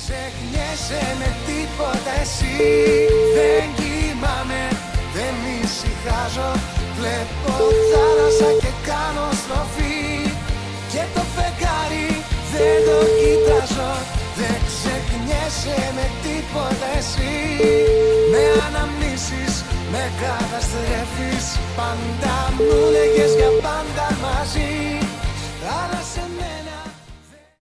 Ξεχνιέσαι με τίποτα εσύ. Δεν κοιμάμαι, δεν ησυχάζω. Βλέπω θάλασσα και κάνω στροφή. Και το φεγγάρι δεν το κοιτάζω. Δεν ξεχνιέσαι με τίποτα εσύ. Με αναμνήσεις με καταστρέφεις. Πάντα μου λέγες για πάντα μαζί. Αλλά σε μένα